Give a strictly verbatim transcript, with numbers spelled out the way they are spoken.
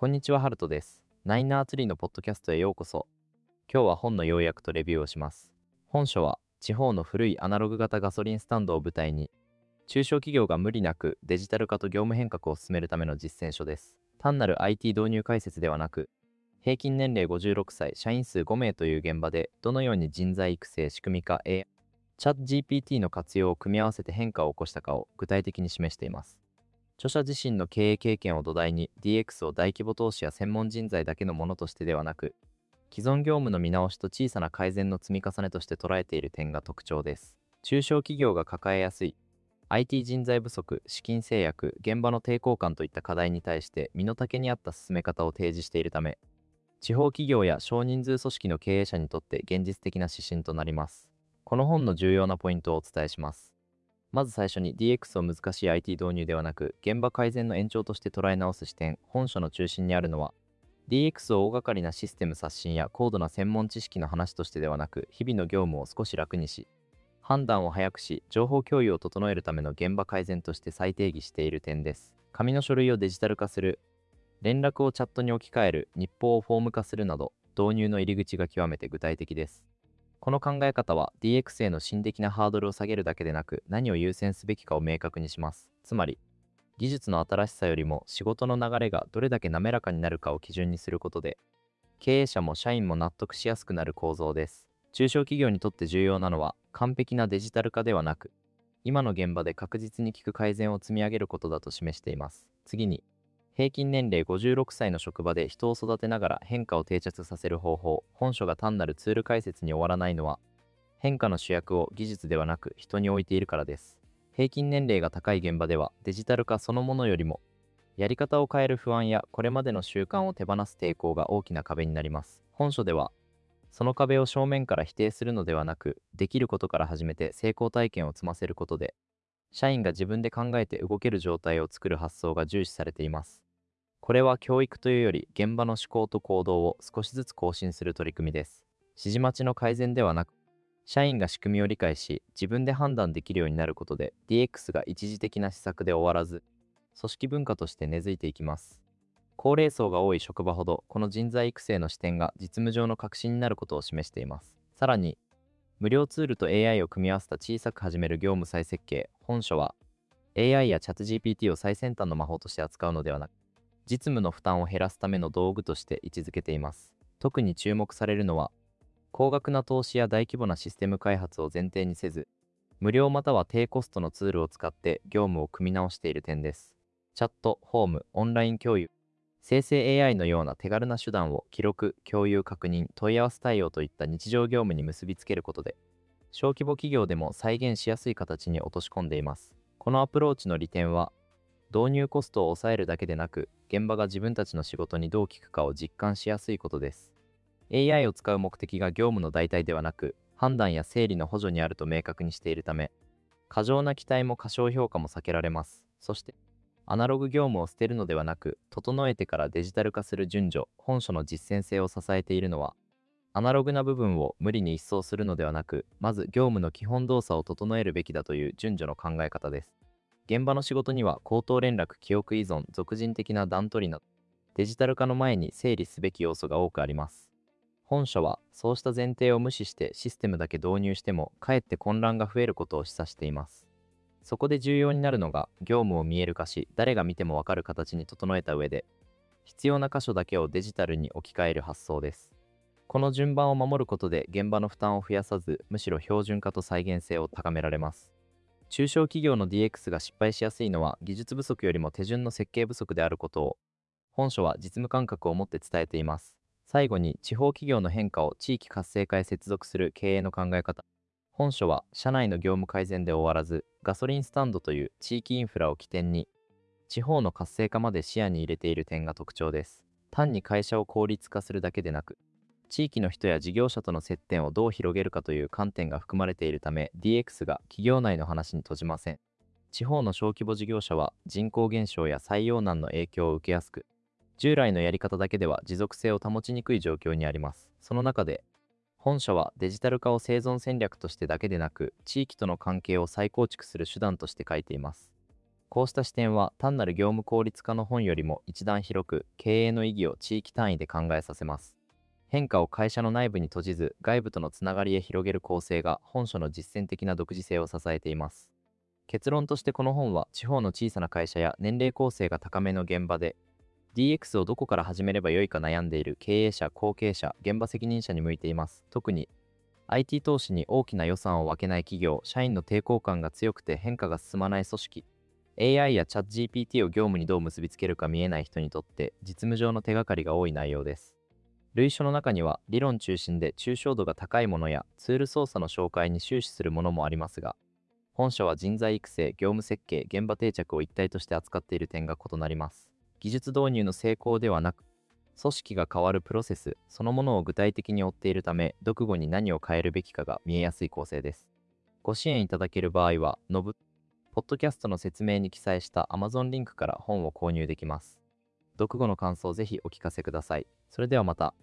こんにちは、ハルトです。ナインナーツリーのポッドキャストへようこそ。今日は本の要約とレビューをします。本書は、地方の古いアナログ型ガソリンスタンドを舞台に、中小企業が無理なくデジタル化と業務変革を進めるための実践書です。単なる アイティー 導入解説ではなく、平均年齢ごじゅうろくさい、社員数ごめいという現場で、どのように人材育成、仕組み化、エーアイ、チャット ジーピーティー の活用を組み合わせて変化を起こしたかを具体的に示しています。著者自身の経営経験を土台に ディーエックス を大規模投資や専門人材だけのものとしてではなく、既存業務の見直しと小さな改善の積み重ねとして捉えている点が特徴です。中小企業が抱えやすい アイティー 人材不足、資金制約、現場の抵抗感といった課題に対して身の丈に合った進め方を提示しているため、地方企業や少人数組織の経営者にとって現実的な指針となります。この本の重要なポイントをお伝えします。まず最初に ディーエックス を難しい アイティー 導入ではなく、現場改善の延長として捉え直す視点。本書の中心にあるのは、ディーエックス を大掛かりなシステム刷新や高度な専門知識の話としてではなく、日々の業務を少し楽にし、判断を早くし、情報共有を整えるための現場改善として再定義している点です。紙の書類をデジタル化する、連絡をチャットに置き換える、日報をフォーム化するなど、導入の入り口が極めて具体的です。この考え方は ディーエックス への心的なハードルを下げるだけでなく、何を優先すべきかを明確にします。つまり、技術の新しさよりも仕事の流れがどれだけ滑らかになるかを基準にすることで、経営者も社員も納得しやすくなる構造です。中小企業にとって重要なのは、完璧なデジタル化ではなく、今の現場で確実に効く改善を積み上げることだと示しています。次に、平均年齢ごじゅうろくさいの職場で人を育てながら変化を定着させる方法。本書が単なるツール解説に終わらないのは、変化の主役を技術ではなく人に置いているからです。平均年齢が高い現場では、デジタル化そのものよりも、やり方を変える不安やこれまでの習慣を手放す抵抗が大きな壁になります。本書では、その壁を正面から否定するのではなく、できることから始めて成功体験を積ませることで、社員が自分で考えて動ける状態を作る発想が重視されています。これは教育というより現場の思考と行動を少しずつ更新する取り組みです。指示待ちの改善ではなく、社員が仕組みを理解し、自分で判断できるようになることで、ディーエックス が一時的な施策で終わらず、組織文化として根付いていきます。高齢層が多い職場ほど、この人材育成の視点が実務上の革新になることを示しています。さらに、無料ツールと エーアイ を組み合わせた小さく始める業務再設計。本書は、エーアイ やチャット ジーピーティー を最先端の魔法として扱うのではなく、実務の負担を減らすための道具として位置づけています。特に注目されるのは、高額な投資や大規模なシステム開発を前提にせず、無料または低コストのツールを使って業務を組み直している点です。チャット、ホーム、オンライン共有、生成 エーアイ のような手軽な手段を記録、共有、確認、問い合わせ対応といった日常業務に結びつけることで、小規模企業でも再現しやすい形に落とし込んでいます。このアプローチの利点は、導入コストを抑えるだけでなく、現場が自分たちの仕事にどう効くかを実感しやすいことです。エーアイ を使う目的が業務の代替ではなく、判断や整理の補助にあると明確にしているため、過剰な期待も過小評価も避けられます。そして、アナログ業務を捨てるのではなく、整えてからデジタル化する順序。本書の実践性を支えているのは、アナログな部分を無理に一掃するのではなく、まず業務の基本動作を整えるべきだという順序の考え方です。現場の仕事には口頭連絡、記憶依存、俗人的な段取りなど、デジタル化の前に整理すべき要素が多くあります。本書はそうした前提を無視してシステムだけ導入してもかえって混乱が増えることを示唆しています。そこで重要になるのが、業務を見える化し、誰が見てもわかる形に整えた上で、必要な箇所だけをデジタルに置き換える発想です。この順番を守ることで現場の負担を増やさず、むしろ標準化と再現性を高められます。中小企業の ディーエックス が失敗しやすいのは技術不足よりも手順の設計不足であることを、本書は実務感覚を持って伝えています。最後に、地方企業の変化を地域活性化へ接続する経営の考え方。本書は社内の業務改善で終わらず、ガソリンスタンドという地域インフラを起点に、地方の活性化まで視野に入れている点が特徴です。単に会社を効率化するだけでなく、地域の人や事業者との接点をどう広げるかという観点が含まれているため、 ディーエックス が企業内の話に閉じません。地方の小規模事業者は人口減少や採用難の影響を受けやすく、従来のやり方だけでは持続性を保ちにくい状況にあります。その中で、本書はデジタル化を生存戦略としてだけでなく、地域との関係を再構築する手段として書いています。 こうした視点は単なる業務効率化の本よりも一段広く、経営の意義を地域単位で考えさせます。変化を会社の内部に閉じず、外部とのつながりへ広げる構成が本書の実践的な独自性を支えています。結論としてこの本は、地方の小さな会社や年齢構成が高めの現場で、ディーエックス をどこから始めればよいか悩んでいる経営者、後継者、現場責任者に向いています。特に、アイティー 投資に大きな予算を分けない企業、社員の抵抗感が強くて変化が進まない組織、エーアイ やチャット ジーピーティー を業務にどう結びつけるか見えない人にとって実務上の手がかりが多い内容です。類書の中には理論中心で抽象度が高いものやツール操作の紹介に終始するものもありますが、本書は人材育成、業務設計、現場定着を一体として扱っている点が異なります。技術導入の成功ではなく、組織が変わるプロセスそのものを具体的に追っているため、読後に何を変えるべきかが見えやすい構成です。ご支援いただける場合は、ノブポッドキャストの説明に記載した Amazon リンクから本を購入できます。読後の感想をぜひお聞かせください。それではまた。